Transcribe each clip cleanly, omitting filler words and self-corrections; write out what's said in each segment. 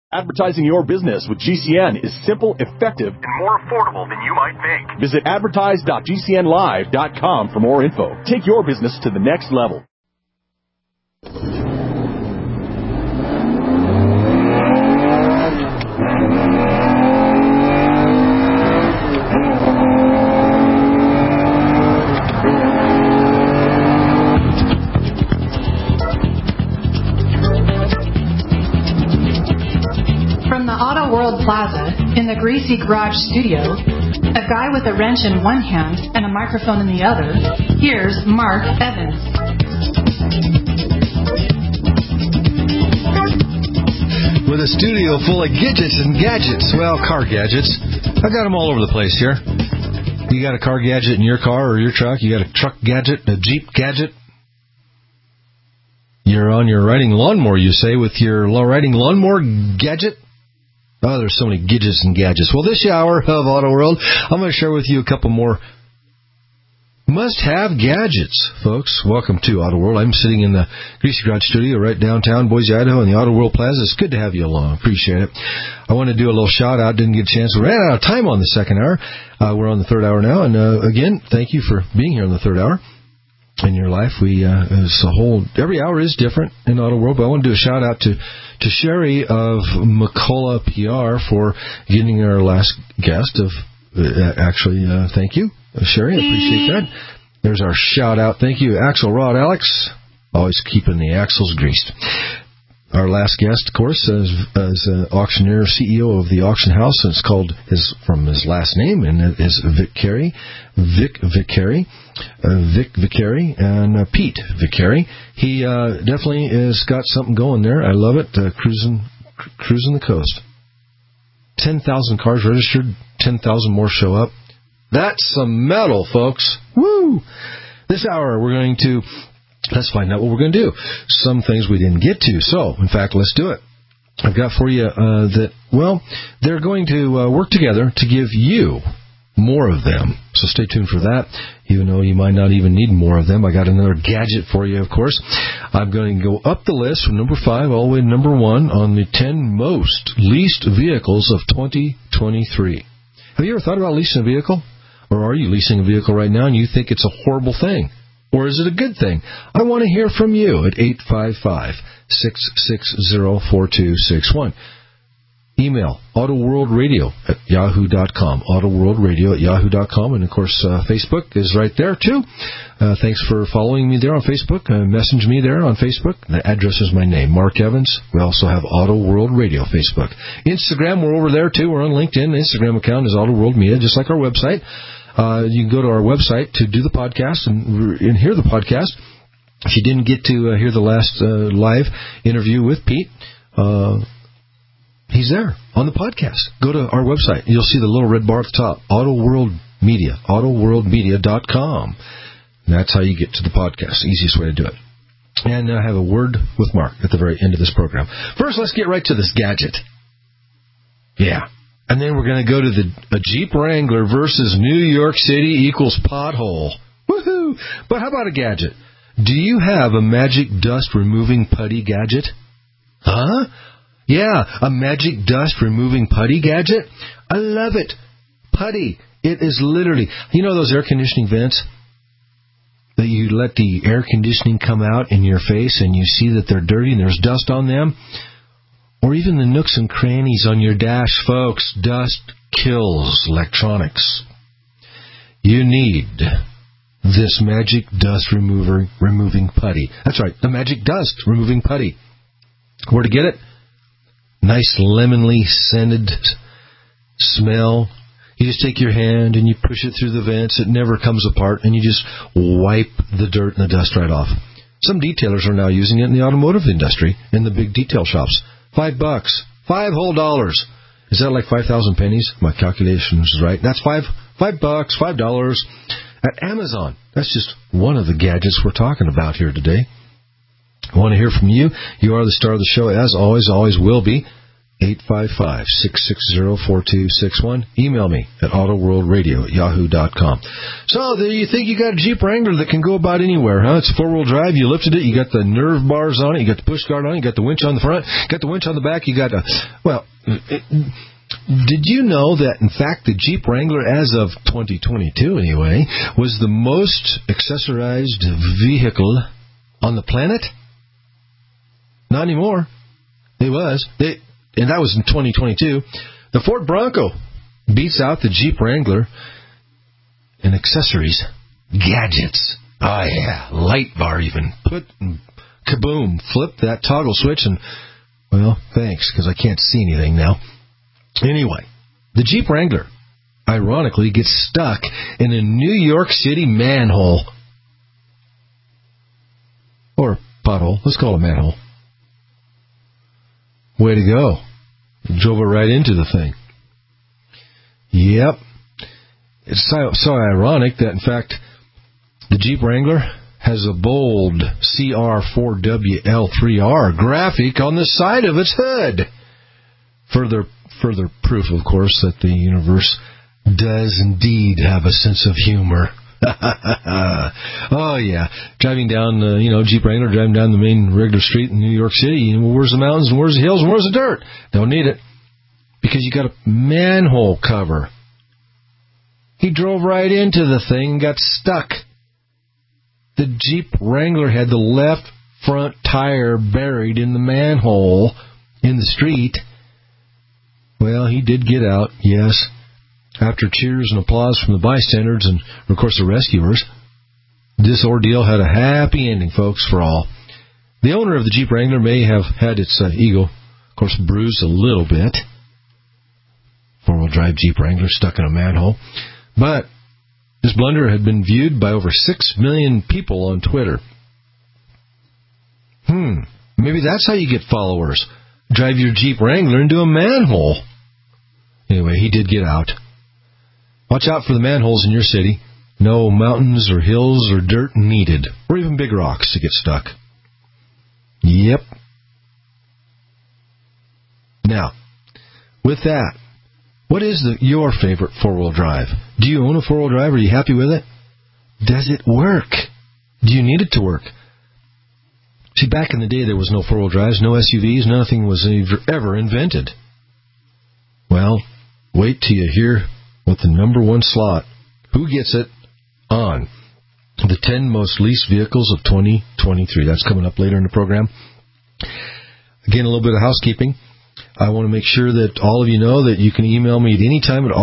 Advertising your business with GCN is simple, effective, and more affordable than you might think. Visit advertise.gcnlive.com for more info. Take your business to the next level. Auto World Plaza, in the Greasy Garage studio, a guy with a wrench in one hand and a microphone in the other, here's Mark Evans. With a studio full of gadgets and gadgets, well, car gadgets. I got them all over the place here. You got a car gadget in your car or your truck. You got a truck gadget, a Jeep gadget. You're on your riding lawnmower, you say, with your riding lawnmower gadget. Oh, there's so many gadgets and gadgets. Well, this hour of Auto World, I'm going to share with you a couple more must-have gadgets, folks. Welcome to Auto World. I'm sitting in the Greasy Garage studio right downtown Boise, Idaho, in the Auto World Plaza. It's good to have you along. Appreciate it. I want to do a little shout-out. Didn't get a chance. We ran out of time on the second hour. We're on the third hour now. And, again, thank you for being here in the third hour. In your life, every hour is different in Auto World, but I want to do a shout out to Sherry of McCullough PR for getting our last guest thank you, Sherry, I appreciate that. There's our shout out. Thank you, Axelrod Alex, always keeping the axles greased. Our last guest, of course, is auctioneer, CEO of the auction house, and it's called from his last name, and it is Vic Vicari, and Pete Vicari. He definitely has got something going there. I love it. Cruising the coast. 10,000 cars registered. 10,000 more show up. That's some metal, folks. Woo! This hour, we're going to. Let's find out what we're going to do. Some things we didn't get to. So, in fact, let's do it. I've got for you they're going to work together to give you more of them. So stay tuned for that, even though you might not even need more of them. I got another gadget for you, of course. I'm going to go up the list from number 5 all the way to number 1 on the 10 most leased vehicles of 2023. Have you ever thought about leasing a vehicle? Or are you leasing a vehicle right now and you think it's a horrible thing? Or is it a good thing? I want to hear from you at 855-660-4261. Email autoworldradio@yahoo.com. autoworldradio@yahoo.com. And, of course, Facebook is right there, too. Thanks for following me there on Facebook. Message me there on Facebook. The address is my name, Mark Evans. We also have Auto World Radio Facebook. Instagram, we're over there, too. We're on LinkedIn. The Instagram account is Auto World Media, just like our website. You can go to our website to do the podcast and hear the podcast. If you didn't get to hear the last live interview with Pete, he's there on the podcast. Go to our website. You'll see the little red bar at the top, Auto World Media, autoworldmedia.com. That's how you get to the podcast. Easiest way to do it. And I have a word with Mark at the very end of this program. First, let's get right to this gadget. Yeah. And then we're going to go to a Jeep Wrangler versus New York City equals pothole. Woohoo! But how about a gadget? Do you have a magic dust removing putty gadget? Huh? Yeah, a magic dust removing putty gadget? I love it. Putty. It is literally, you know those air conditioning vents? That you let the air conditioning come out in your face and you see that they're dirty and there's dust on them? Or even the nooks and crannies on your dash, folks. Dust kills electronics. You need this magic dust removing putty. That's right, the magic dust removing putty. Where to get it? Nice lemonly scented smell. You just take your hand and you push it through the vents. It never comes apart, and you just wipe the dirt and the dust right off. Some detailers are now using it in the automotive industry, in the big detail shops. $5. $5 whole dollars. Is that like 5,000 pennies? My calculation is right. That's $5. $5 at Amazon. That's just one of the gadgets we're talking about here today. I want to hear from you. You are the star of the show, as always will be. 855-660-4261. Email me at autoworldradio@yahoo.com. So, you think you got a Jeep Wrangler that can go about anywhere, huh? It's four-wheel drive. You lifted it. You got the nerve bars on it. You got the push guard on it. You got the winch on the front. You got the winch on the back. You got did you know that, in fact, the Jeep Wrangler, as of 2022 anyway, was the most accessorized vehicle on the planet? Not anymore. It was. And that was in 2022. The Ford Bronco beats out the Jeep Wrangler in accessories, gadgets. Oh, yeah, light bar even. Kaboom, flip that toggle switch and, well, thanks, because I can't see anything now. Anyway, the Jeep Wrangler, ironically, gets stuck in a New York City manhole. Or pothole. Let's call it a manhole. Way to go. Drove it right into the thing. Yep. It's so ironic that, in fact, the Jeep Wrangler has a bold CR4WL3R graphic on the side of its hood. Further proof, of course, that the universe does indeed have a sense of humor. Oh, yeah. Driving down, Jeep Wrangler, driving down the main regular street in New York City. Where's the mountains and where's the hills and where's the dirt? Don't need it. Because you got a manhole cover. He drove right into the thing and got stuck. The Jeep Wrangler had the left front tire buried in the manhole in the street. Well, he did get out, yes. After cheers and applause from the bystanders and, of course, the rescuers, this ordeal had a happy ending, folks, for all. The owner of the Jeep Wrangler may have had its ego, of course, bruised a little bit. Four-wheel drive Jeep Wrangler stuck in a manhole. But this blunder had been viewed by over 6 million people on Twitter. Maybe that's how you get followers. Drive your Jeep Wrangler into a manhole. Anyway, he did get out. Watch out for the manholes in your city. No mountains or hills or dirt needed, or even big rocks to get stuck. Yep. Now, with that, what is your favorite four-wheel drive? Do you own a four-wheel drive? Are you happy with it? Does it work? Do you need it to work? See, back in the day, there was no four-wheel drives, no SUVs, nothing was ever invented. Well, wait till you hear what the number one slot, who gets it, on the 10 most leased vehicles of 2023. That's coming up later in the program. Again, a little bit of housekeeping. I want to make sure that all of you know that you can email me at any time at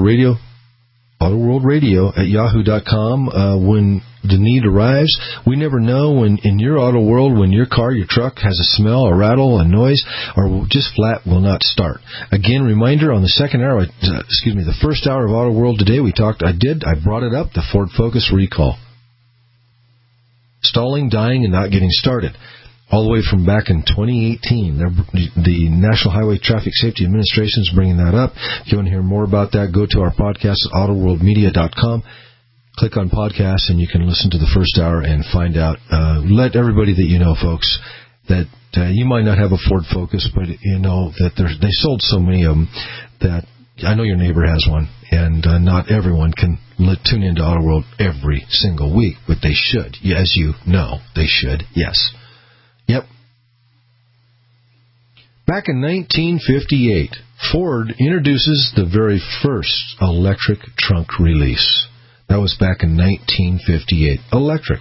autoworldradio@yahoo.com when the need arrives. We never know when in your auto world, when your car, your truck has a smell, a rattle, a noise, or just flat will not start. Again, reminder on the second hour, the first hour of Auto World today, I brought it up, the Ford Focus recall. Stalling, dying, and not getting started. All the way from back in 2018. The National Highway Traffic Safety Administration is bringing that up. If you want to hear more about that, go to our podcast at autoworldmedia.com. Click on podcasts, and you can listen to the first hour and find out. Let everybody that you know, folks, that you might not have a Ford Focus, but you know that they sold so many of them that I know your neighbor has one, and not everyone can tune into Auto World every single week, but they should. As you know, they should, yes. Yep. Back in 1958, Ford introduces the very first electric trunk release. That was back in 1958. Electric.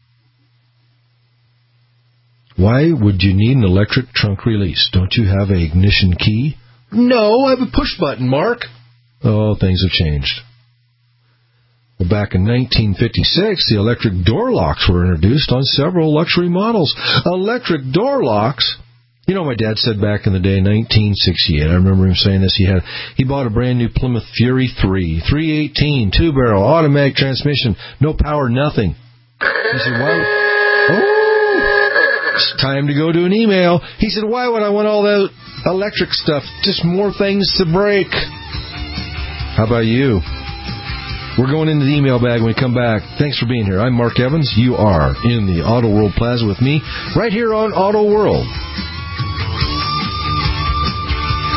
Why would you need an electric trunk release? Don't you have an ignition key? No, I have a push button, Mark. Oh, things have changed. Well, back in 1956, the electric door locks were introduced on several luxury models. Electric door locks. You know, my dad said back in the day, 1968, I remember him saying this, he bought a brand new Plymouth Fury 3, 318, two-barrel, automatic transmission, no power, nothing. He said, why? Oh, it's time to go to an email. He said, why would I want all that electric stuff? Just more things to break. How about you? We're going into the email bag when we come back. Thanks for being here. I'm Mark Evans. You are in the Auto World Plaza with me, right here on Auto World.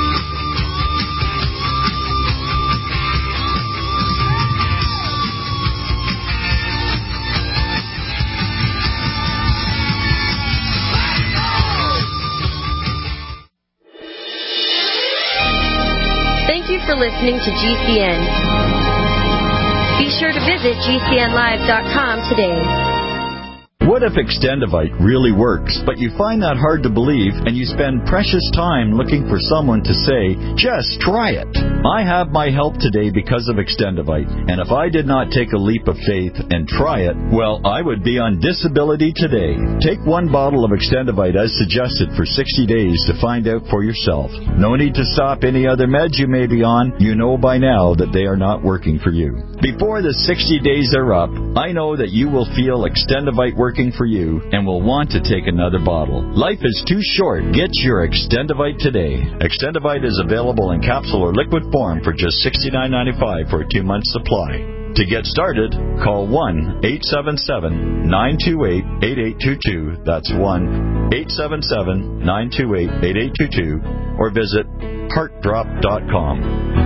Thank you for listening to GCN. Be sure to visit GCNlive.com today. What if Extendivite really works, but you find that hard to believe and you spend precious time looking for someone to say, just try it? I have my help today because of Extendivite, and if I did not take a leap of faith and try it, well, I would be on disability today. Take one bottle of Extendivite as suggested for 60 days to find out for yourself. No need to stop any other meds you may be on. You know by now that they are not working for you. Before the 60 days are up, I know that you will feel Extendivite working for you and will want to take another bottle. Life is too short. Get your Extendivite today. Extendivite is available in capsule or liquid form for just $69.95 for a 2-month supply. To get started, call 1-877-928-8822. That's 1-877-928-8822 or visit heartdrop.com.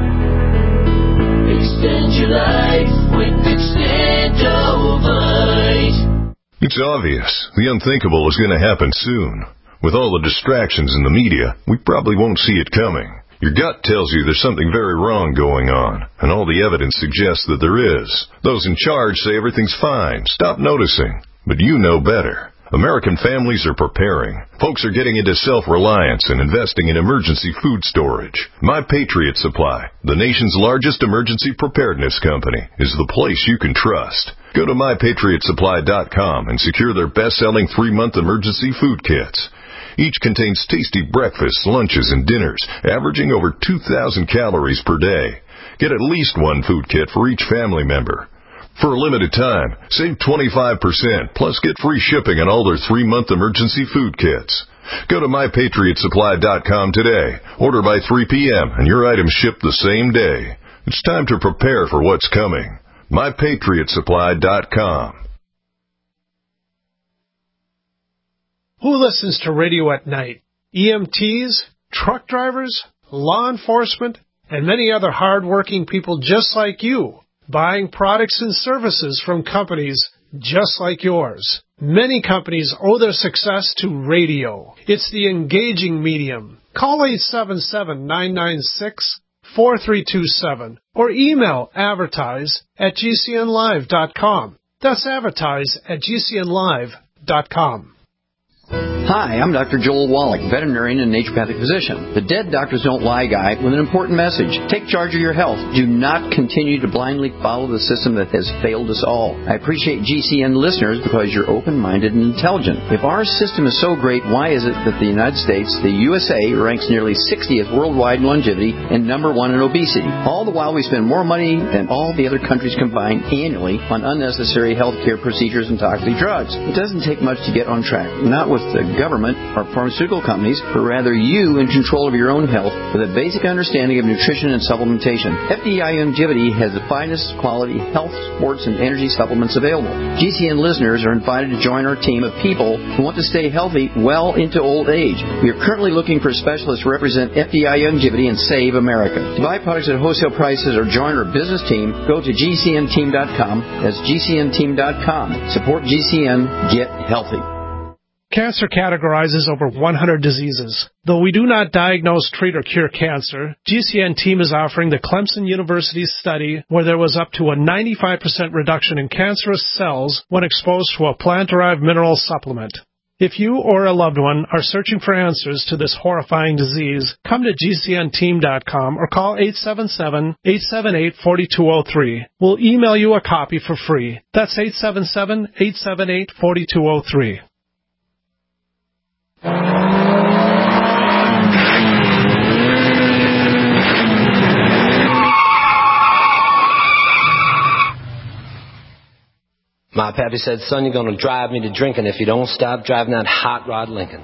Extend your life with Extendivite. It's obvious. The unthinkable is going to happen soon. With all the distractions in the media, we probably won't see it coming. Your gut tells you there's something very wrong going on, and all the evidence suggests that there is. Those in charge say everything's fine. Stop noticing. But you know better. American families are preparing. Folks are getting into self-reliance and investing in emergency food storage. My Patriot Supply, the nation's largest emergency preparedness company, is the place you can trust. Go to MyPatriotSupply.com and secure their best-selling 3-month emergency food kits. Each contains tasty breakfasts, lunches, and dinners, averaging over 2,000 calories per day. Get at least one food kit for each family member. For a limited time, save 25%, plus get free shipping on all their 3-month emergency food kits. Go to MyPatriotSupply.com today. Order by 3 p.m. and your items ship the same day. It's time to prepare for what's coming. MyPatriotSupply.com. Who listens to radio at night? EMTs, truck drivers, law enforcement, and many other hard-working people just like you, buying products and services from companies just like yours. Many companies owe their success to radio. It's the engaging medium. Call 877-996-4327 or email advertise@gcnlive.com. That's advertise@gcnlive.com. Hi, I'm Dr. Joel Wallach, veterinarian and naturopathic physician. The Dead Doctors Don't Lie guy with an important message. Take charge of your health. Do not continue to blindly follow the system that has failed us all. I appreciate GCN listeners because you're open-minded and intelligent. If our system is so great, why is it that the United States, the USA, ranks nearly 60th worldwide in longevity and number 1 in obesity? All the while we spend more money than all the other countries combined annually on unnecessary health care procedures and toxic drugs. It doesn't take much to get on track. Not with the government or pharmaceutical companies, but rather you in control of your own health with a basic understanding of nutrition and supplementation. FDI Longevity has the finest quality health, sports, and energy supplements available. GCN listeners are invited to join our team of people who want to stay healthy well into old age. We are currently looking for specialists to represent FDI Longevity and Save America. To buy products at wholesale prices or join our business team, go to GCNteam.com. That's GCNteam.com. Support GCN. Get healthy. Cancer categorizes over 100 diseases. Though we do not diagnose, treat, or cure cancer, GCN team is offering the Clemson University study where there was up to a 95% reduction in cancerous cells when exposed to a plant-derived mineral supplement. If you or a loved one are searching for answers to this horrifying disease, come to GCNteam.com or call 877-878-4203. We'll email you a copy for free. That's 877-878-4203. My pappy said, son, you're going to drive me to drinking if you don't stop driving that hot rod Lincoln.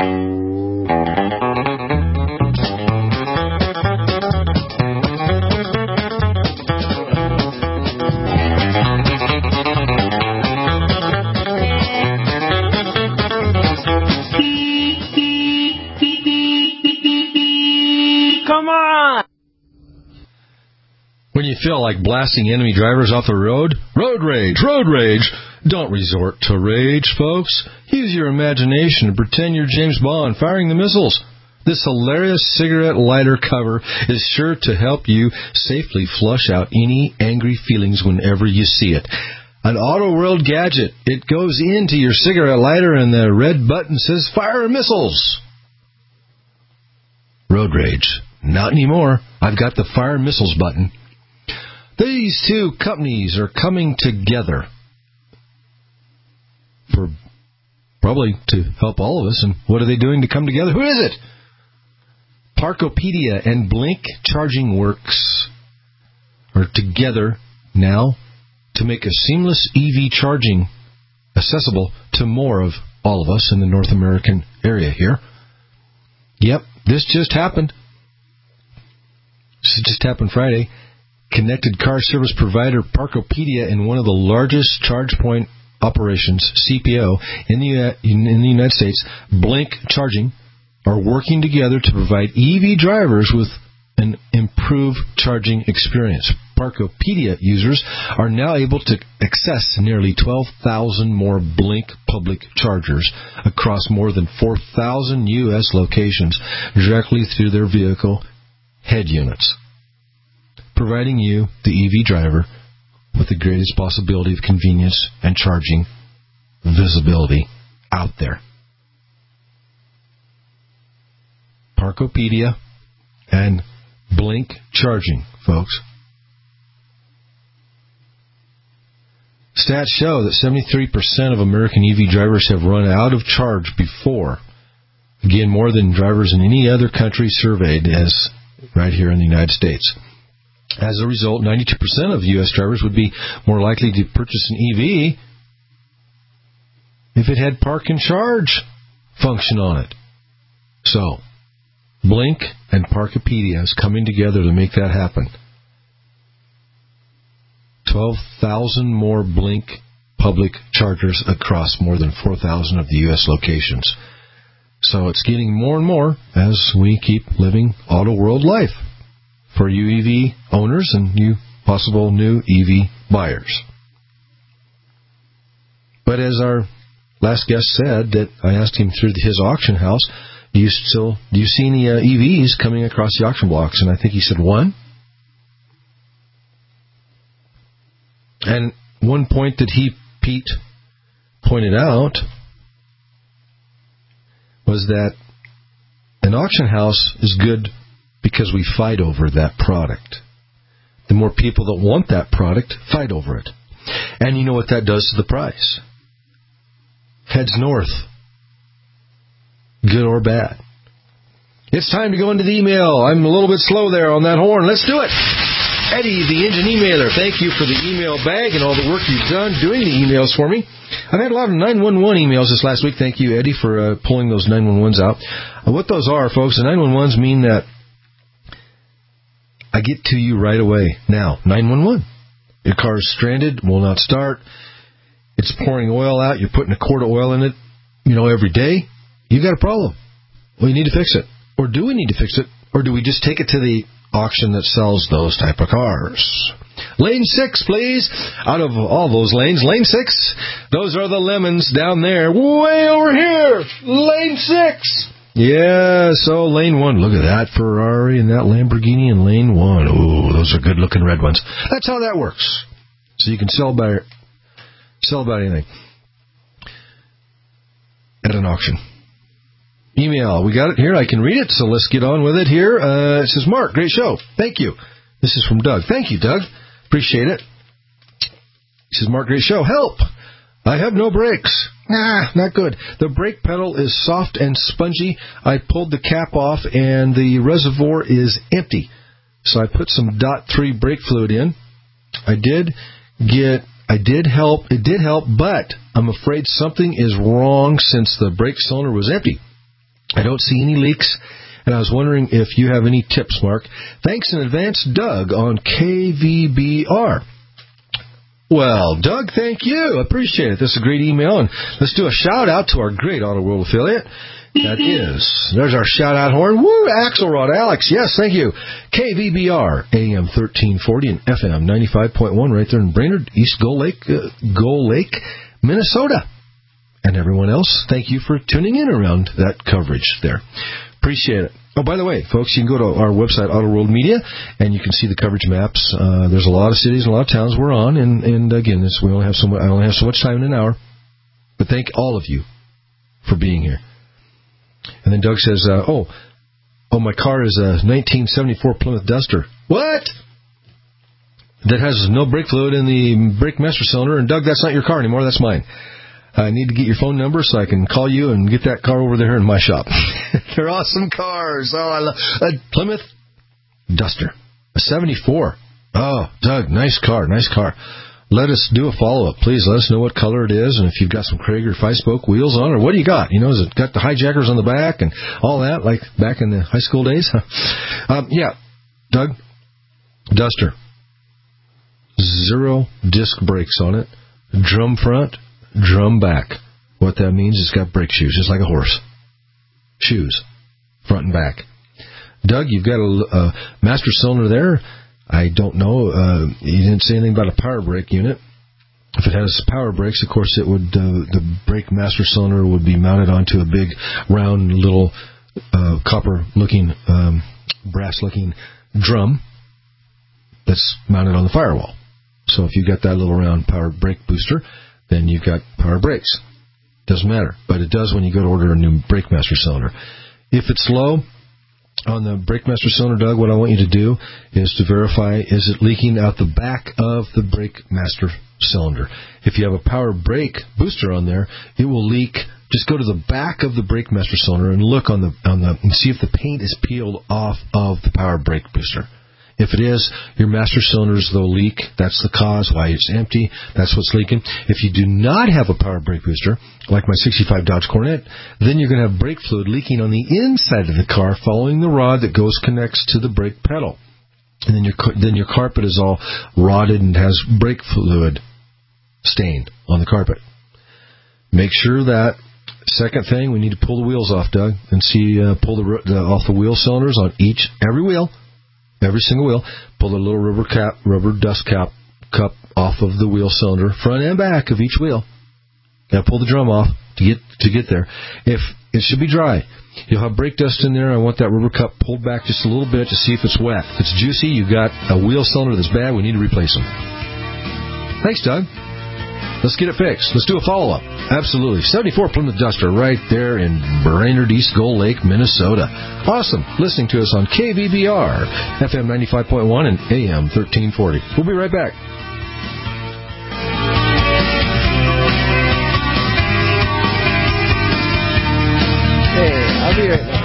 Come on! When you feel like blasting enemy drivers off the road, road rage, road rage. Don't resort to rage, folks. Use your imagination and pretend you're James Bond firing the missiles. This hilarious cigarette lighter cover is sure to help you safely flush out any angry feelings whenever you see it. An Auto World gadget. It goes into your cigarette lighter and the red button says fire missiles. Road rage. Not anymore. I've got the fire missiles button. These two companies are coming together for probably to help all of us. And what are they doing to come together? Who is it? Parkopedia and Blink Charging Works are together now to make a seamless EV charging accessible to more of all of us in the North American area here. Yep, this just happened. This just happened Friday. Connected car service provider Parkopedia and one of the largest charge point operations, CPO, in the United States, Blink Charging, are working together to provide EV drivers with an improved charging experience. Parkopedia users are now able to access nearly 12,000 more Blink public chargers across more than 4,000 U.S. locations directly through their vehicle head units, providing you, the EV driver, with the greatest possibility of convenience and charging visibility out there. Parkopedia and Blink Charging, folks. Stats show that 73% of American EV drivers have run out of charge before. Again, more than drivers in any other country surveyed, as right here in the United States. As a result, 92% of U.S. drivers would be more likely to purchase an EV if it had park and charge function on it. So, Blink and Parkopedia is coming together to make that happen. 12,000 more Blink public chargers across more than 4,000 of the U.S. locations. So it's getting more and more as we keep living Auto World life for you EV owners and you possible new EV buyers. But as our last guest said, that I asked him through his auction house, do you see any EVs coming across the auction blocks? And I think he said one. And one point that Pete pointed out was that an auction house is good because we fight over that product. The more people that want that product, fight over it. And you know what that does to the price. Heads north. Good or bad. It's time to go into the email. I'm a little bit slow there on that horn. Let's do it. Eddie, the engine emailer, thank you for the email bag and all the work you've done doing the emails for me. I've had a lot of 911 emails this last week. Thank you, Eddie, for pulling those 911s out. What those are, folks, the 911s mean that I get to you right away. Now, 911. Your car is stranded, will not start. It's pouring oil out. You're putting a quart of oil in it, every day. You've got a problem. Well, you need to fix it. Or do we need to fix it? Or do we just take it to the auction that sells those type of cars? Lane 6, please. Out of all those lanes, lane 6, those are the lemons down there. Way over here. Lane 6. Yeah, so lane 1. Look at that Ferrari and that Lamborghini in lane 1. Ooh, those are good-looking red ones. That's how that works. So you can sell about anything at an auction. Email. We got it here. I can read it, so let's get on with it here. It says, Mark, great show. Thank you. This is from Doug. Thank you, Doug. Appreciate it. He says, Mark, great show. Help! I have no brakes. Not good. The brake pedal is soft and spongy. I pulled the cap off, and the reservoir is empty. So I put some .3 brake fluid in. It did help, but I'm afraid something is wrong since the brake cylinder was empty. I don't see any leaks, and I was wondering if you have any tips, Mark. Thanks in advance, Doug, on KVBR. Well, Doug, thank you. Appreciate it. This is a great email, and let's do a shout-out to our great Auto World affiliate. There's our shout-out horn. Woo, Axelrod, Alex. Yes, thank you. KVBR, AM 1340 and FM 95.1 right there in Brainerd, East Gull Lake, Minnesota. And everyone else, thank you for tuning in around that coverage there. Appreciate it. Oh, by the way, folks, you can go to our website, Auto World Media, and you can see the coverage maps. There's a lot of cities and a lot of towns we're on, and again, I only have so much time in an hour. But thank all of you for being here. And then Doug says, oh, my car is a 1974 Plymouth Duster. What? That has no brake fluid in the brake master cylinder. And Doug, that's not your car anymore. That's mine. I need to get your phone number so I can call you and get that car over there in my shop. They're awesome cars. Oh, I love a Plymouth Duster, a 74. Oh, Doug, nice car. Let us do a follow-up. Please let us know what color it is and if you've got some Craig or 5-spoke wheels on, or what do you got? Has it got the hijackers on the back and all that, like back in the high school days? Yeah, Doug, Duster. 0 disc brakes on it. Drum front, drum back. What that means is it's got brake shoes, just like a horse. Shoes, front and back. Doug, you've got a master cylinder there. I don't know. You didn't say anything about a power brake unit. If it has power brakes, of course, it would. The brake master cylinder would be mounted onto a big, round, little copper-looking, brass-looking drum that's mounted on the firewall. So if you've got that little round power brake booster, then you've got power brakes. Doesn't matter, but it does when you go to order a new brake master cylinder. If it's low on the brake master cylinder, Doug, what I want you to do is to verify, is it leaking out the back of the brake master cylinder? If you have a power brake booster on there, it will leak. Just go to the back of the brake master cylinder and look on the and see if the paint is peeled off of the power brake booster. If it is, your master cylinders, they'll leak. That's the cause why it's empty. That's what's leaking. If you do not have a power brake booster, like my 65 Dodge Coronet, then you're going to have brake fluid leaking on the inside of the car following the rod that connects to the brake pedal. And then your carpet is all rotted and has brake fluid stain on the carpet. Make sure that, second thing, we need to pull the wheels off, Doug, and pull off the wheel cylinders on every wheel. Every single wheel, pull the little rubber dust cup off of the wheel cylinder, front and back of each wheel. Got to pull the drum off to get there. If it should be dry, you'll have brake dust in there. I want that rubber cup pulled back just a little bit to see if it's wet. If it's juicy, you've got a wheel cylinder that's bad. We need to replace them. Thanks, Doug. Let's get it fixed. Let's do a follow-up. Absolutely. 74 Plymouth Duster right there in Brainerd, East Gold Lake, Minnesota. Awesome. Listening to us on KVBR, FM 95.1 and AM 1340. We'll be right back. Hey, I'll be right back.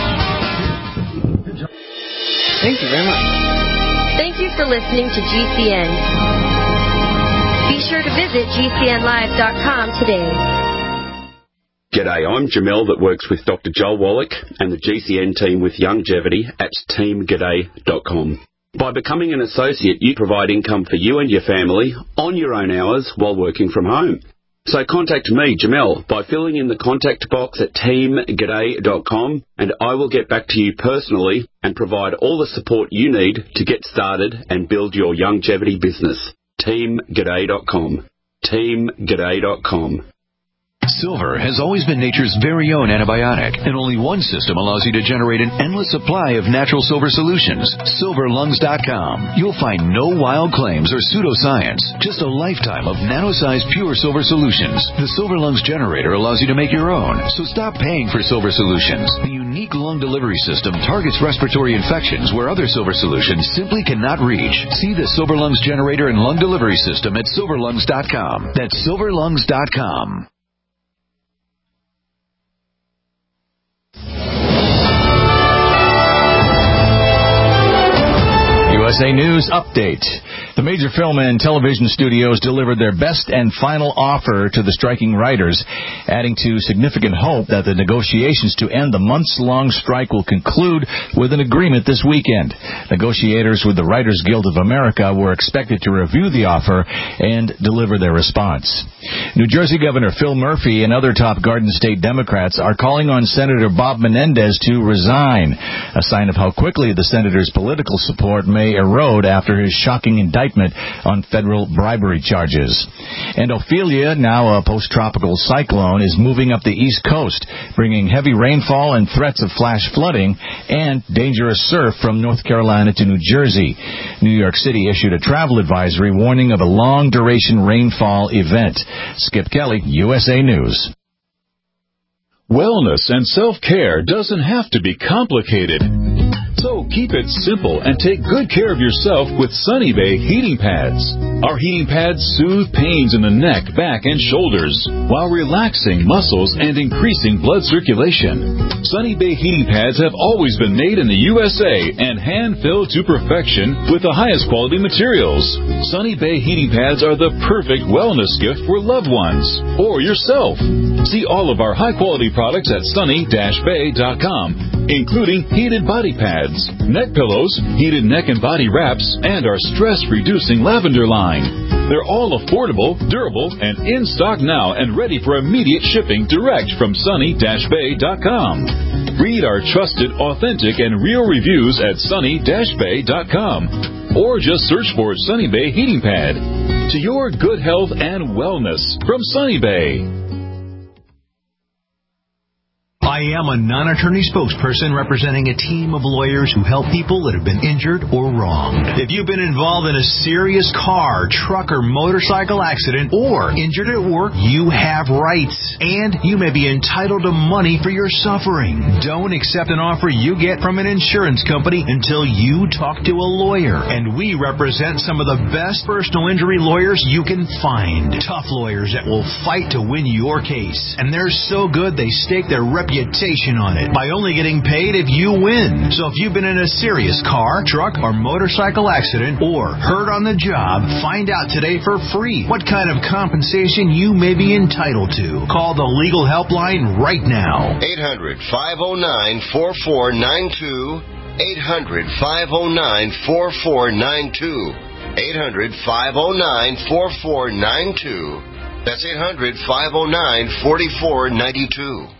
Thank you very much. Thank you for listening to GCN. Be sure to visit GCNlive.com today. G'day, I'm Jamel that works with Dr. Joel Wallach and the GCN team with Longevity at teamg'day.com. By becoming an associate, you provide income for you and your family on your own hours while working from home. So contact me, Jamel, by filling in the contact box at teamg'day.com, and I will get back to you personally and provide all the support you need to get started and build your longevity business. teamg'day.com. teamg'day.com. Silver has always been nature's very own antibiotic, and only one system allows you to generate an endless supply of natural silver solutions. SilverLungs.com. You'll find no wild claims or pseudoscience, just a lifetime of nano-sized pure silver solutions. The Silver Lungs generator allows you to make your own, so stop paying for silver solutions. The unique lung delivery system targets respiratory infections where other silver solutions simply cannot reach. See the Silver Lungs generator and lung delivery system at SilverLungs.com. That's SilverLungs.com. USA News Update. The major film and television studios delivered their best and final offer to the striking writers, adding to significant hope that the negotiations to end the months-long strike will conclude with an agreement this weekend. Negotiators with the Writers Guild of America were expected to review the offer and deliver their response. New Jersey Governor Phil Murphy and other top Garden State Democrats are calling on Senator Bob Menendez to resign, a sign of how quickly the senator's political support may their road after his shocking indictment on federal bribery charges. And Ophelia, now a post-tropical cyclone, is moving up the East Coast, bringing heavy rainfall and threats of flash flooding and dangerous surf from North Carolina to New Jersey. New York City issued a travel advisory warning of a long-duration rainfall event. Skip Kelly, USA News. Wellness and self-care doesn't have to be complicated. So keep it simple and take good care of yourself with Sunny Bay heating pads. Our heating pads soothe pains in the neck, back, and shoulders while relaxing muscles and increasing blood circulation. Sunny Bay heating pads have always been made in the USA and hand-filled to perfection with the highest quality materials. Sunny Bay heating pads are the perfect wellness gift for loved ones or yourself. See all of our high-quality products at sunny-bay.com, including heated body pads, neck pillows, heated neck and body wraps, and our stress-reducing lavender line. They're all affordable, durable, and in stock now and ready for immediate shipping direct from sunny-bay.com. Read our trusted, authentic, and real reviews at sunny-bay.com. Or just search for Sunny Bay Heating Pad. To your good health and wellness from Sunny Bay. I am a non-attorney spokesperson representing a team of lawyers who help people that have been injured or wronged. If you've been involved in a serious car, truck, or motorcycle accident or injured at work, you have rights, and you may be entitled to money for your suffering. Don't accept an offer you get from an insurance company until you talk to a lawyer, and we represent some of the best personal injury lawyers you can find. Tough lawyers that will fight to win your case, and they're so good they stake their reputation on it by only getting paid if you win. So if you've been in a serious car, truck, or motorcycle accident or hurt on the job, find out today for free what kind of compensation you may be entitled to. Call the legal helpline right now. 800-509-4492. 800-509-4492. 800-509-4492. That's 800-509-4492.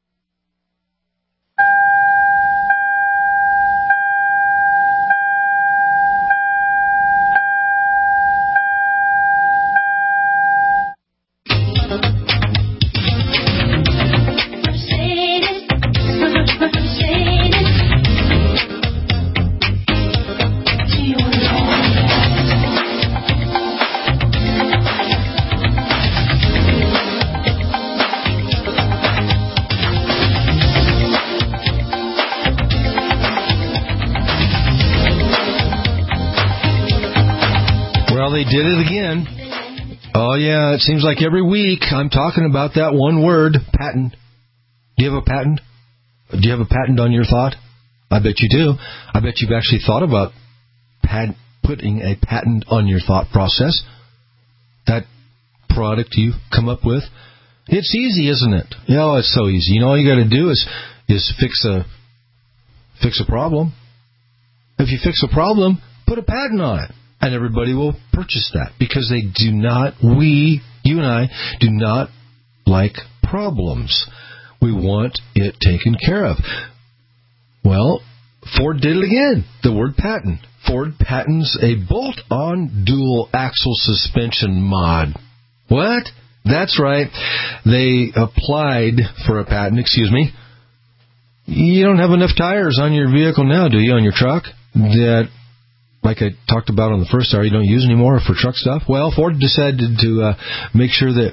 They did it again. Oh, yeah, it seems like every week I'm talking about that one word, patent. Do you have a patent? Do you have a patent on your thought? I bet you do. I bet you've actually thought about putting a patent on your thought process. That product you come up with. It's easy, isn't it? Oh, it's so easy. You know, all you got to do is fix a problem. If you fix a problem, put a patent on it. And everybody will purchase that because they do not, you and I, do not like problems. We want it taken care of. Well, Ford did it again. The word patent. Ford patents a bolt-on dual axle suspension mod. What? That's right. They applied for a patent, You don't have enough tires on your vehicle now, do you, on your truck? That, like I talked about on the first hour, you don't use anymore for truck stuff? Well, Ford decided to make sure that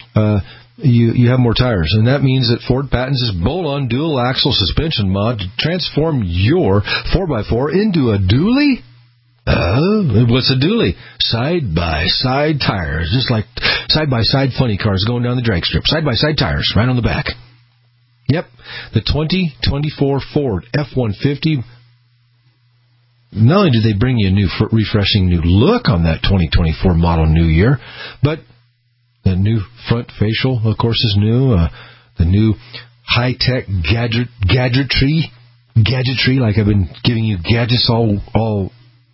you have more tires. And that means that Ford patents this bolt-on dual-axle suspension mod to transform your 4x4 into a dually? What's a dually? Side-by-side tires. Just like side-by-side funny cars going down the drag strip. Side-by-side tires right on the back. Yep. The 2024 Ford F-150. Not only do they bring you a new, refreshing new look on that 2024 model new year, but the new front facial, of course, is new. The new high-tech gadgetry, like I've been giving you gadgets all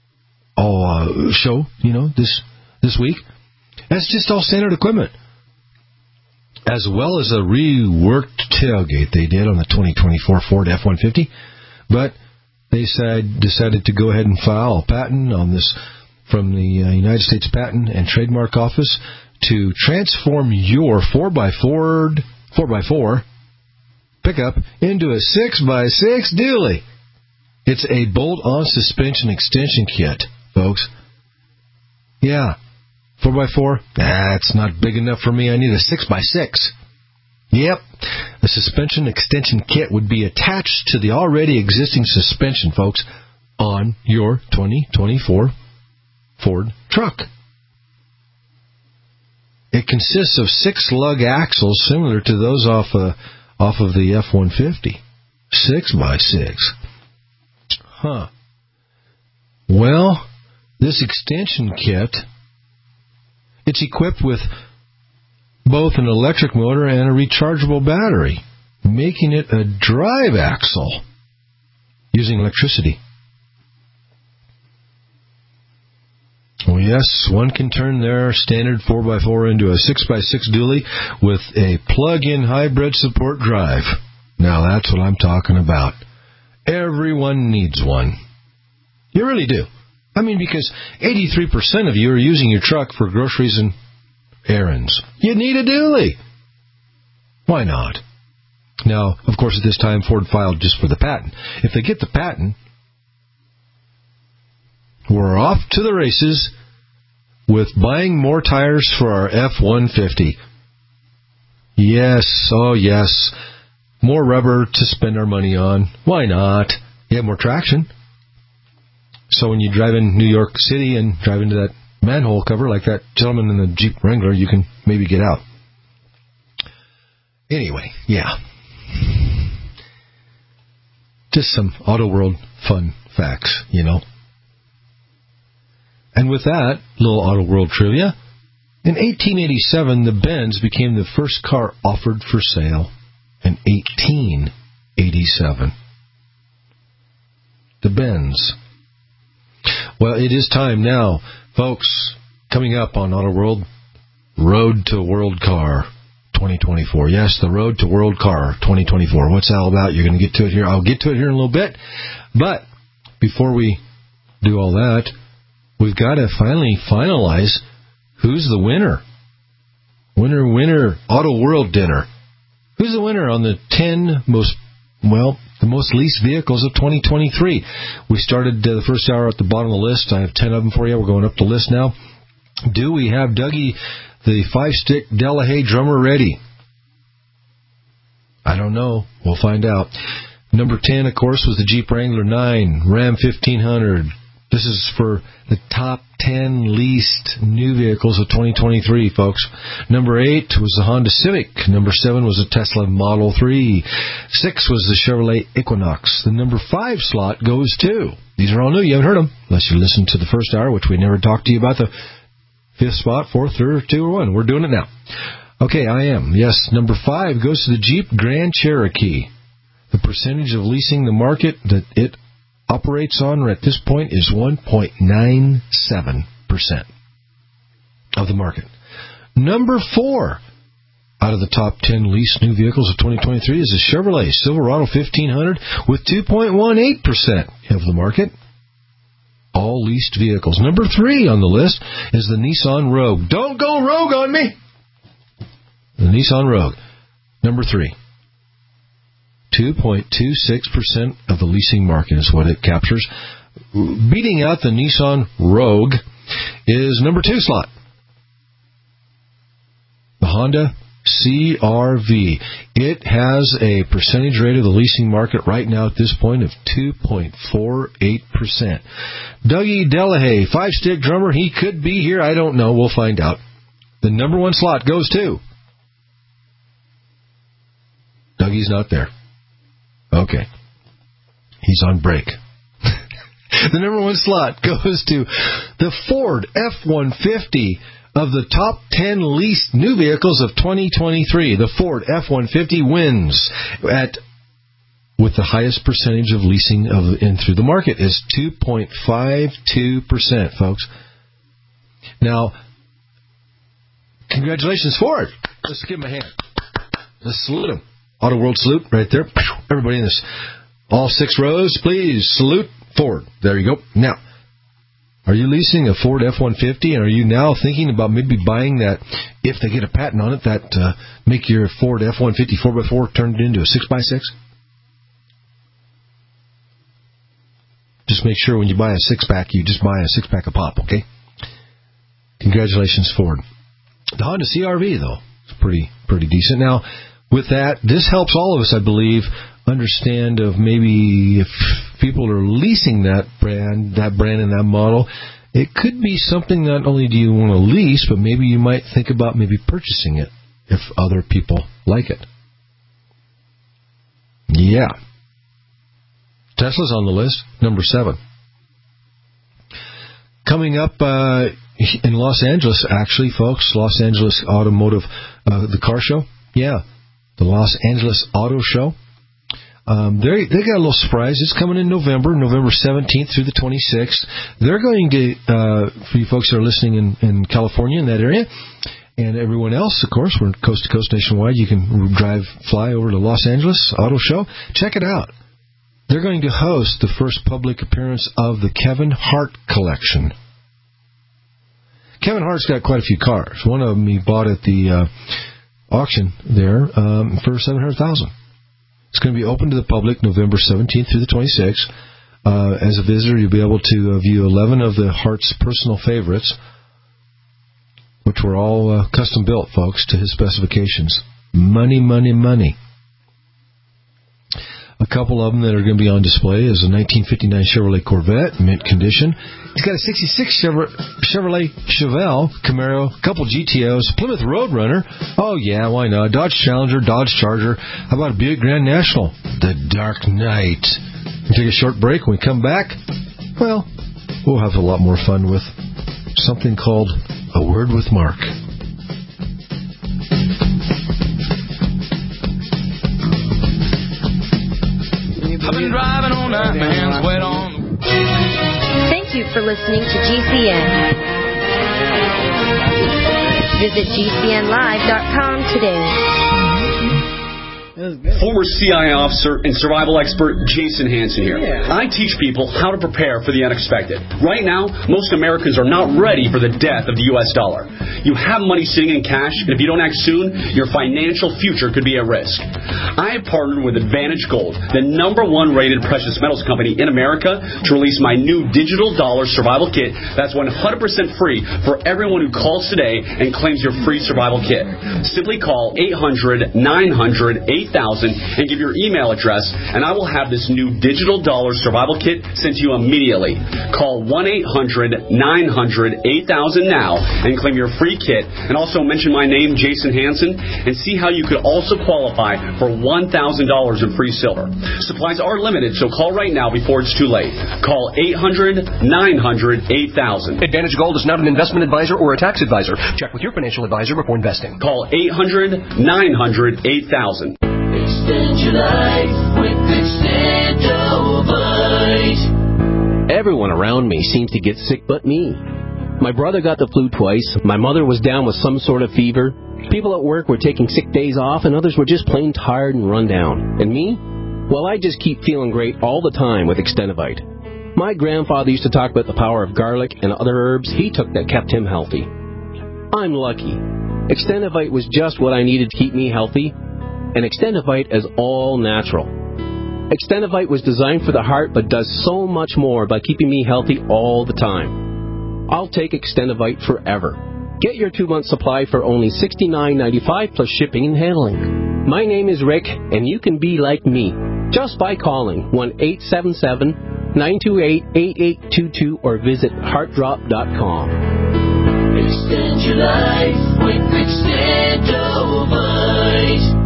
show, this week. That's just all standard equipment. As well as a reworked tailgate they did on the 2024 Ford F-150. But they decided to go ahead and file a patent on this from the United States Patent and Trademark Office to transform your 4x4 pickup into a 6x6 dually. It's a bolt-on suspension extension kit, folks. Yeah, 4x4, that's not big enough for me. I need a 6x6. Yep, the suspension extension kit would be attached to the already existing suspension, folks, on your 2024 Ford truck. It consists of 6 lug axles similar to those off of the F-150. 6x6. Huh. Well, this extension kit, it's equipped with both an electric motor and a rechargeable battery, making it a drive axle using electricity. Oh, yes, one can turn their standard 4x4 into a 6x6 dually with a plug-in hybrid support drive. Now, that's what I'm talking about. Everyone needs one. You really do. I mean, because 83% of you are using your truck for groceries and errands. You need a dually. Why not? Now, of course, at this time, Ford filed just for the patent. If they get the patent, we're off to the races with buying more tires for our F-150. Yes, oh yes, more rubber to spend our money on. Why not? You have more traction. So when you drive in New York City and drive into that manhole cover like that gentleman in the Jeep Wrangler, you can maybe get out. Anyway, yeah. Just some Auto World fun facts, you know. And with that little Auto World trivia, in 1887, the Benz became the first car offered for sale. In 1887. The Benz. Well, it is time now, folks, coming up on Auto World, Road to World Car 2024. Yes, the Road to World Car 2024. What's that all about? You're going to get to it here. I'll get to it here in a little bit. But before we do all that, we've got to finally finalize who's the winner. Winner, Auto World dinner. Who's the winner on the 10 the most leased vehicles of 2023? We started the first hour at the bottom of the list. I have 10 of them for you. We're going up the list now. Do we have Dougie, the 5-stick Delahaye drummer, ready? I don't know. We'll find out. Number 10, of course, was the Jeep Wrangler 9 Ram 1500. This is for the top 10 leased new vehicles of 2023, folks. Number 8 was the Honda Civic. Number 7 was the Tesla Model 3. 6 was the Chevrolet Equinox. The number 5 slot goes to, these are all new, you haven't heard them, unless you listened to the first hour, which we never talked to you about the 5th spot, 4th, or 2, or 1. We're doing it now. Okay, I am. Yes, number 5 goes to the Jeep Grand Cherokee. The percentage of leasing the market that it operates on at this point is 1.97% of the market. Number 4 out of the top 10 leased new vehicles of 2023 is the Chevrolet Silverado 1500 with 2.18% of the market. All leased vehicles. Number 3 on the list is the Nissan Rogue. Don't go rogue on me! The Nissan Rogue. Number 3. 2.26% of the leasing market is what it captures. Beating out the Nissan Rogue is number 2 slot. The Honda CR-V. It has a percentage rate of the leasing market right now at this point of 2.48%. Dougie Delahaye, 5-stick drummer, he could be here. I don't know. We'll find out. The number 1 slot goes to Dougie's not there. Okay. He's on break. The number 1 slot goes to the Ford F-150 of the top 10 leased new vehicles of 2023. The Ford F-150 wins with the highest percentage of leasing in through the market is 2.52%, folks. Now, congratulations, Ford. Let's give him a hand. Let's salute him. Auto World salute right there. Everybody in this All 6 rows, please salute Ford. There you go. Now, are you leasing a Ford F-150, and are you now thinking about maybe buying that, if they get a patent on it, that make your Ford F-150 4x4 turn it into a 6x6? Just make sure when you buy a 6-pack, you just buy a 6-pack of pop, okay? Congratulations, Ford. The Honda CR-V, though, is pretty decent. Now, with that, this helps all of us, I believe, understand of maybe if people are leasing that brand and that model, it could be something not only do you want to lease, but maybe you might think about maybe purchasing it if other people like it. Yeah. Tesla's on the list, number 7. Coming up in Los Angeles, actually, folks, Los Angeles Automotive, the car show. Yeah, the Los Angeles Auto Show. They got a little surprise. It's coming in November 17th through the 26th. They're going to, for you folks that are listening in California, in that area, and everyone else, of course, we're coast to coast nationwide. You can fly over to Los Angeles Auto Show. Check it out. They're going to host the first public appearance of the Kevin Hart collection. Kevin Hart's got quite a few cars. One of them he bought at the auction there for $700,000. It's going to be open to the public November 17th through the 26th. As a visitor, you'll be able to view 11 of the Hart's personal favorites, which were all custom built, folks, to his specifications. Money, money, money. A couple of them that are going to be on display is a 1959 Chevrolet Corvette, mint condition. He's got a 66 Chevrolet Chevelle, Camaro, a couple GTOs, Plymouth Roadrunner. Oh, yeah, why not? Dodge Challenger, Dodge Charger. How about a Buick Grand National? The Dark Knight. We'll take a short break. When we come back, well, we'll have a lot more fun with something called A Word with Mark. I've been driving all night, my hands wet on. Thank you for listening to GCN. Visit GCNlive.com today. Former CIA officer and survival expert Jason Hansen here. I teach people how to prepare for the unexpected. Right now, most Americans are not ready for the death of the U.S. dollar. You have money sitting in cash, and if you don't act soon, your financial future could be at risk. I have partnered with Advantage Gold, the #1 rated precious metals company in America, to release my new digital dollar survival kit that's 100% free for everyone who calls today and claims your free survival kit. Simply call 800-900-8000 and give your email address, and I will have this new digital dollar survival kit sent to you immediately. Call 1-800-900-8000 now and claim your free kit, and also mention my name, Jason Hansen, and see how you could also qualify for $1,000 in free silver. Supplies are limited, so call right now before it's too late. Call 800-900-8000. Advantage Gold is not an investment advisor or a tax advisor. Check with your financial advisor before investing. Call 800-900-8000. Extend your life with Extendovite. Everyone around me seems to get sick but me. My brother got the flu twice. My mother was down with some sort of fever. People at work were taking sick days off, and others were just plain tired and run down. And me? Well, I just keep feeling great all the time with Extendovite. My grandfather used to talk about the power of garlic and other herbs he took that kept him healthy. I'm lucky. Extendovite was just what I needed to keep me healthy. And Extendovite is all natural. Extendovite was designed for the heart, but does so much more by keeping me healthy all the time. I'll take Extendovite forever. Get your 2-month supply for only $69.95 plus shipping and handling. My name is Rick, and you can be like me just by calling 1-877-928-8822 or visit heartdrop.com. Extend your life with Extendovite.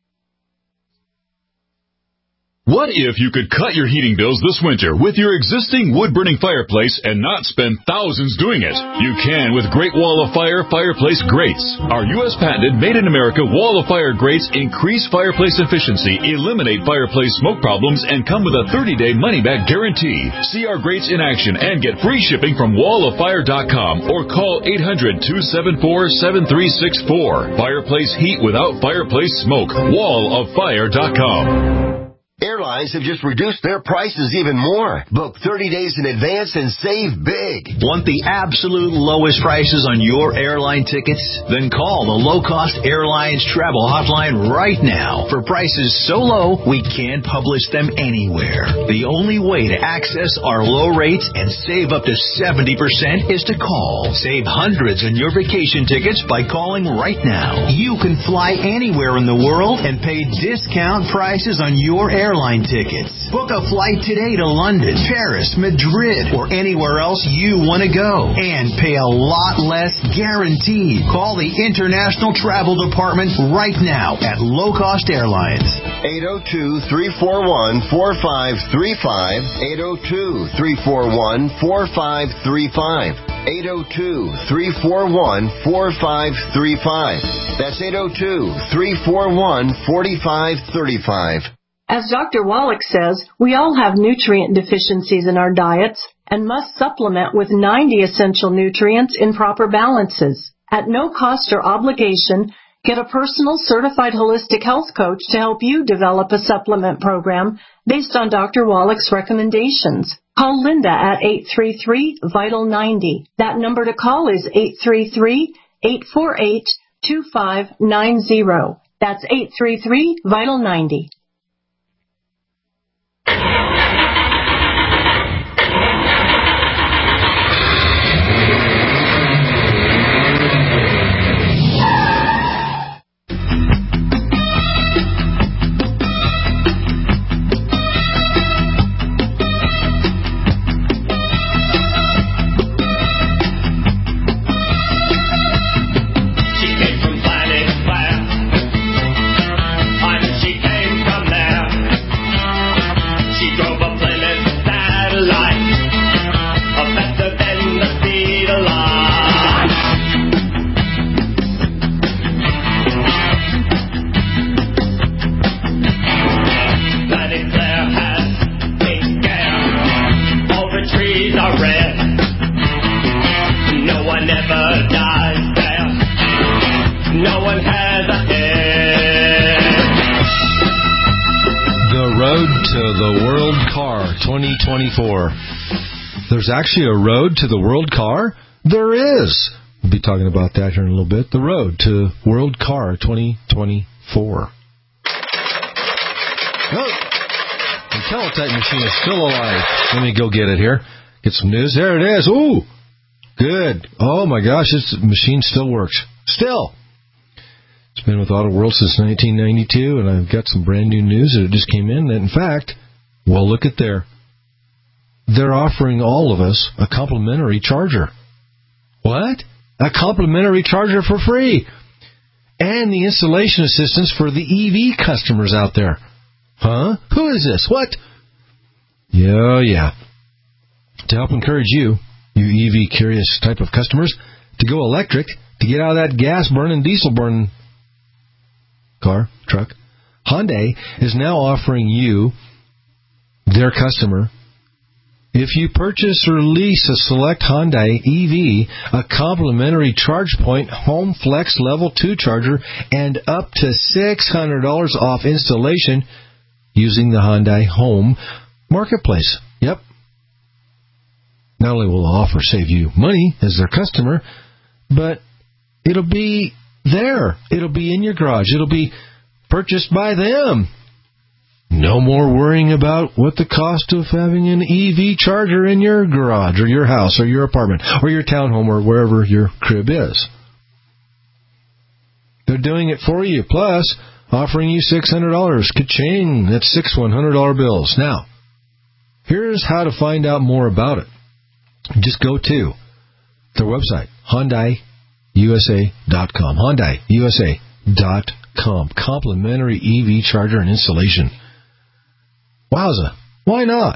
What if you could cut your heating bills this winter with your existing wood-burning fireplace and not spend thousands doing it? You can with Great Wall of Fire fireplace grates. Our U.S. patented made-in-America Wall of Fire grates increase fireplace efficiency, eliminate fireplace smoke problems, and come with a 30-day money-back guarantee. See our grates in action and get free shipping from walloffire.com or call 800-274-7364. Fireplace heat without fireplace smoke. walloffire.com. Airlines have just reduced their prices even more. Book 30 days in advance and save big. Want the absolute lowest prices on your airline tickets? Then call the Low Cost Airlines Travel Hotline right now for prices so low we can't publish them anywhere. The only way to access our low rates and save up to 70% is to call. Save hundreds on your vacation tickets by calling right now. You can fly anywhere in the world and pay discount prices on your airline tickets. Book a flight today to London, Paris, Madrid, or anywhere else you want to go and pay a lot less guaranteed. Call the International Travel Department right now at Low Cost Airlines. 802-341-4535. 802-341-4535. 802-341-4535. That's 802-341-4535. As Dr. Wallach says, we all have nutrient deficiencies in our diets and must supplement with 90 essential nutrients in proper balances. At no cost or obligation, get a personal certified holistic health coach to help you develop a supplement program based on Dr. Wallach's recommendations. Call Linda at 833-VITAL-90. That number to call is 833-848-2590. That's 833-VITAL-90. The World Car 2024. There's actually a road to the World Car? There is. We'll be talking about that here in a little bit. The road to World Car 2024. Oh, the teletype machine is still alive. Let me go get it here. Get some news. There it is. Ooh, good. Oh my gosh, this machine still works. Still. It's been with Auto World since 1992, and I've got some brand new news that just came in. In fact, well, look at there. They're offering all of us a complimentary charger. What? A complimentary charger for free. And the installation assistance for the EV customers out there. Huh? Who is this? What? Yeah. To help encourage you EV-curious type of customers, to go electric, to get out of that gas-burning, diesel-burning car, truck, Hyundai is now offering you, their customer, if you purchase or lease a select Hyundai EV, a complimentary ChargePoint Home Flex Level 2 charger and up to $600 off installation using the Hyundai Home Marketplace. Yep. Not only will the offer save you money as their customer, but it'll be there. It'll be in your garage. It'll be purchased by them. No more worrying about what the cost of having an EV charger in your garage or your house or your apartment or your townhome or wherever your crib is. They're doing it for you, plus offering you $600. Ka-ching! That's 6 $100 bills. Now, here's how to find out more about it. Just go to their website, HyundaiUSA.com. HyundaiUSA.com. Complimentary EV charger and installation. Wowza. Why not?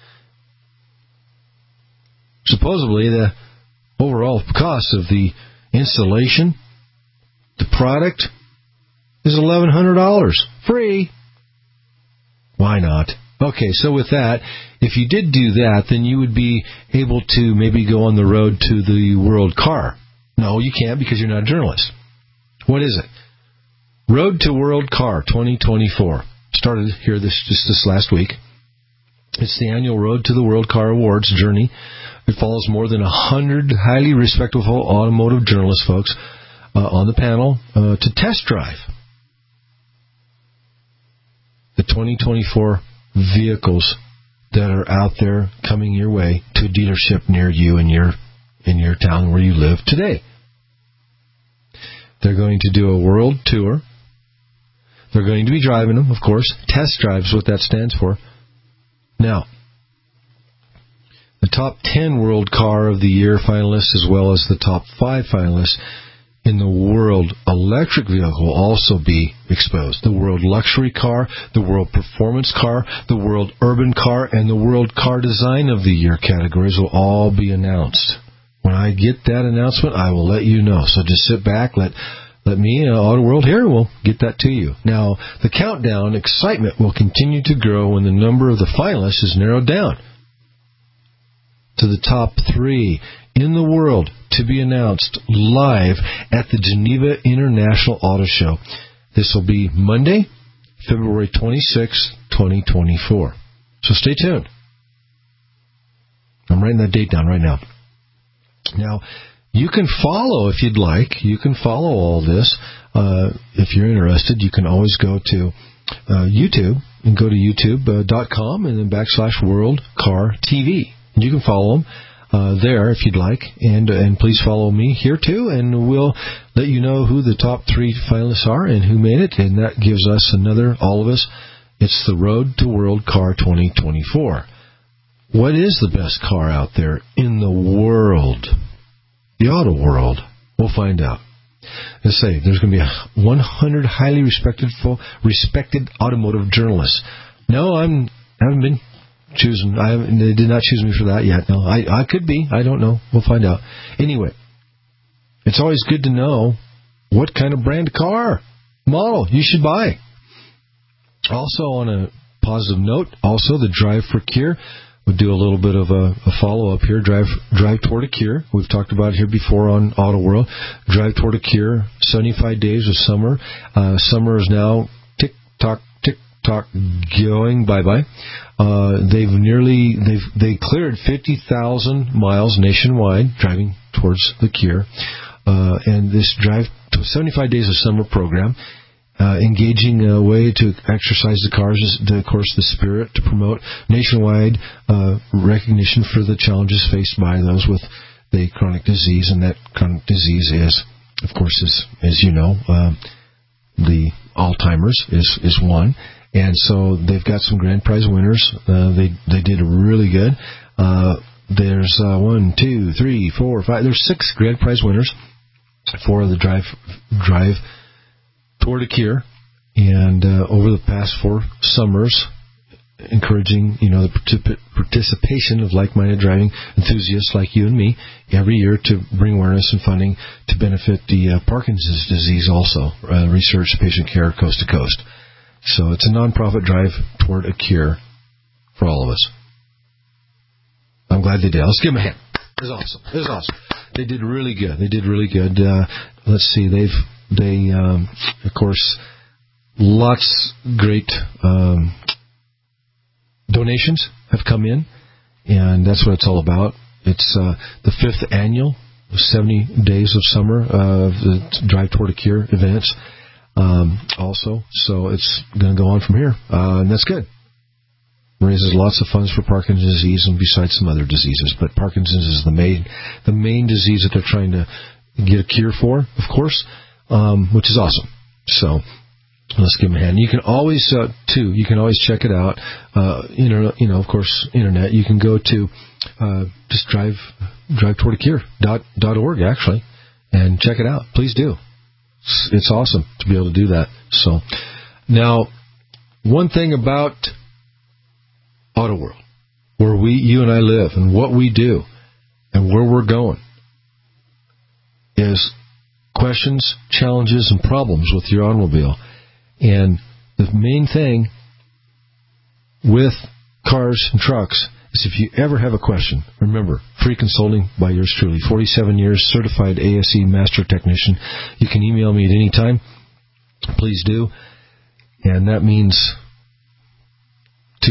Supposedly, the overall cost of the installation, the product, is $1,100. Free. Why not? Okay, so with that, if you did do that, then you would be able to maybe go on the road to the World Car. No, you can't because you're not a journalist. What is it? Road to World Car 2024. started here this last week. It's the annual Road to the World Car Awards journey. It follows more than 100 highly respectable automotive journalists, folks, on the panel to test drive the 2024 vehicles that are out there coming your way to a dealership near you in your town where you live today. They're going to do a world tour. They're going to be driving them, of course. Test drives, what that stands for. Now, the top 10 World Car of the Year finalists, as well as the top 5 finalists in the World Electric Vehicle, will also be exposed. The World Luxury Car, the World Performance Car, the World Urban Car, and the World Car Design of the Year categories will all be announced. When I get that announcement, I will let you know. So just sit back, let me, Auto World here, will get that to you. Now, the countdown excitement will continue to grow when the number of the finalists is narrowed down to the top 3 in the world to be announced live at the Geneva International Auto Show. This will be Monday, February 26, 2024. So stay tuned. I'm writing that date down right now. Now, you can follow, if you'd like, you can follow all this. If you're interested, you can always go to YouTube and go to youtube.com and then /World Car TV. You can follow them there if you'd like, and please follow me here too, and we'll let you know who the top 3 finalists are and who made it, and that gives us all of us, it's the Road to World Car 2024. What is the best car out there in the world? The auto world. We'll find out. Let's say there's going to be 100 highly respected automotive journalists. No, I haven't been chosen. They did not choose me for that yet. No, I could be. I don't know. We'll find out. Anyway, it's always good to know what kind of brand car model you should buy. Also, on a positive note, also the Drive for Cure. We'll do a little bit of a follow-up here. Drive Toward a Cure. We've talked about it here before on Auto World. Drive Toward a Cure. 75 days of summer. Summer is now tick-tock going bye-bye. They cleared 50,000 miles nationwide driving towards the cure. And this Drive to 75 days of summer program, engaging a way to exercise the cars is, of course, the spirit to promote nationwide recognition for the challenges faced by those with the chronic disease. And that chronic disease is, of course, as you know, the Alzheimer's is one. And so they've got some grand prize winners. They did really good. There's 1, 2, 3, 4, 5. There's 6 grand prize winners for the Drive Toward a Cure. And over the past 4 summers, encouraging the participation of like-minded driving enthusiasts like you and me every year to bring awareness and funding to benefit the Parkinson's disease. Also, research, patient care, coast to coast. So it's a nonprofit drive toward a cure for all of us. I'm glad they did. Let's give them a hand. It was awesome. They did really good. Let's see. They of course, lots great donations have come in, and that's what it's all about. It's the 5th annual 70 Days of Summer of the Drive Toward a Cure events. Also, so it's going to go on from here, and that's good. Raises lots of funds for Parkinson's disease and besides some other diseases, but Parkinson's is the main disease that they're trying to get a cure for, of course, which is awesome. So let's give them a hand. You can always you can always check it out. Of course, internet. You can go to just drivetowardacure.org actually, and check it out. Please do. It's awesome to be able to do that. So, now, one thing about Auto World, where you and I live, and what we do, and where we're going, is questions, challenges, and problems with your automobile. And the main thing with cars and trucks is if you ever have a question, remember, free consulting by yours truly, 47 years, certified ASE master technician. You can email me at any time. Please do. And that means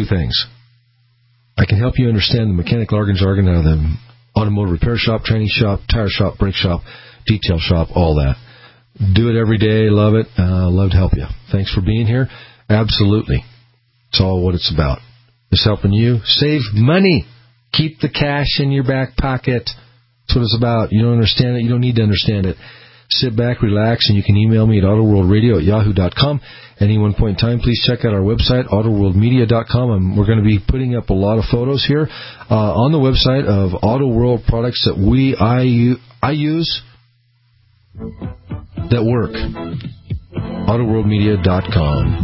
two things. I can help you understand the mechanical jargon out of the automotive repair shop, training shop, tire shop, brake shop, detail shop, all that. Do it every day. Love it. Love to help you. Thanks for being here. Absolutely. It's all what it's about. It's helping you save money. Keep the cash in your back pocket. That's what it's about. You don't understand it. You don't need to understand it. Sit back, relax, and you can email me at autoworldradio@yahoo.com. Any one point in time, please check out our website, autoworldmedia.com. And we're going to be putting up a lot of photos here on the website of Auto World products that I use that work. autoworldmedia.com.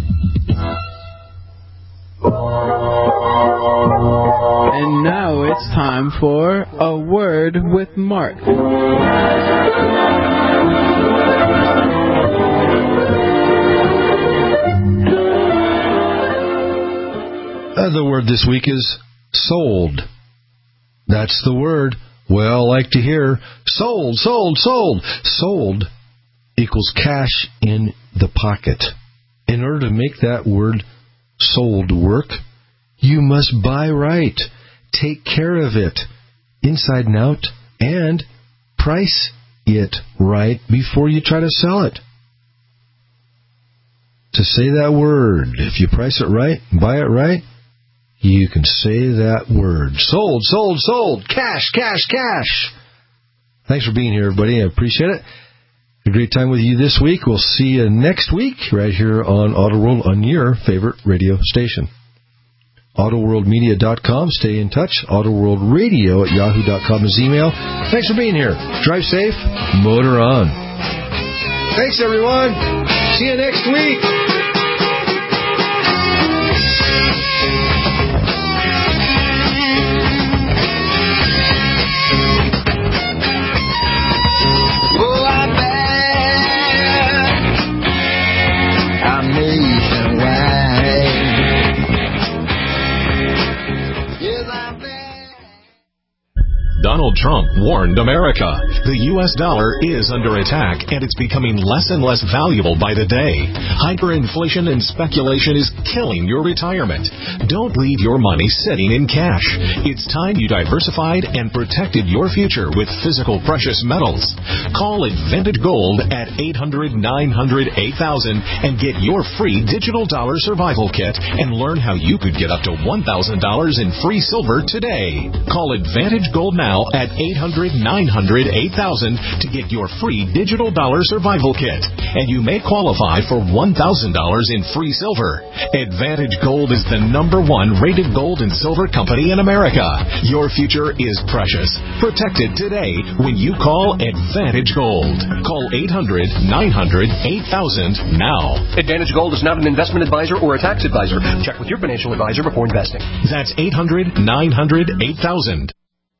And now it's time for A Word with Mark. The word this week is sold. That's the word. Well, like to hear sold, sold, sold. Sold equals cash in the pocket. In order to make that word sold work, you must buy right, take care of it, inside and out, and price it right before you try to sell it. To say that word, if you price it right, buy it right, you can say that word. Sold, sold, sold. Cash, cash, cash. Thanks for being here, everybody. I appreciate it. A great time with you this week. We'll see you next week right here on Auto World on your favorite radio station. AutoWorldMedia.com. Stay in touch. AutoWorldRadio@yahoo.com is email. Thanks for being here. Drive safe. Motor on. Thanks, everyone. See you next week. Donald Trump warned America. The U.S. dollar is under attack, and it's becoming less and less valuable by the day. Hyperinflation and speculation is killing your retirement. Don't leave your money sitting in cash. It's time you diversified and protected your future with physical precious metals. Call Advantage Gold at 800-900-8000 and get your free digital dollar survival kit and learn how you could get up to $1,000 in free silver today. Call Advantage Gold now at 800-900-8000 to get your free digital dollar survival kit, and you may qualify for $1,000 in free silver. Advantage Gold is the #1 rated gold and silver company in America. Your future is precious. Protect it today when you call Advantage Gold. Call 800-900-8000 now. Advantage Gold is not an investment advisor or a tax advisor. Check with your financial advisor before investing. That's 800-900-8000.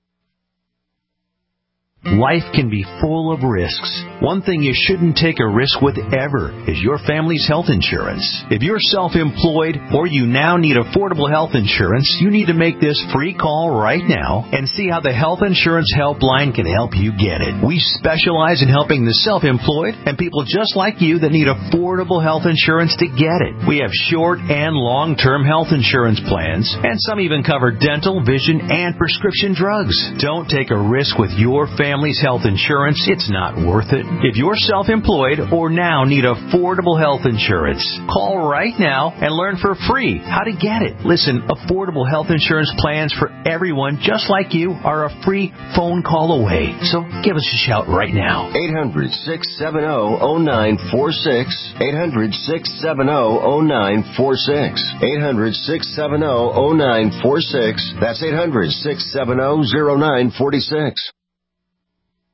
Life can be full of risks. One thing you shouldn't take a risk with ever is your family's health insurance. If you're self-employed or you now need affordable health insurance, you need to make this free call right now and see how the Health Insurance Helpline can help you get it. We specialize in helping the self-employed and people just like you that need affordable health insurance to get it. We have short and long-term health insurance plans, and some even cover dental, vision, and prescription drugs. Don't take a risk with your family's health insurance. It's not worth it. If you're self-employed or now need affordable health insurance, call right now and learn for free how to get it. Listen, affordable health insurance plans for everyone just like you are a free phone call away. So give us a shout right now. 800-670-0946. 800-670-0946. 800-670-0946. That's 800-670-0946.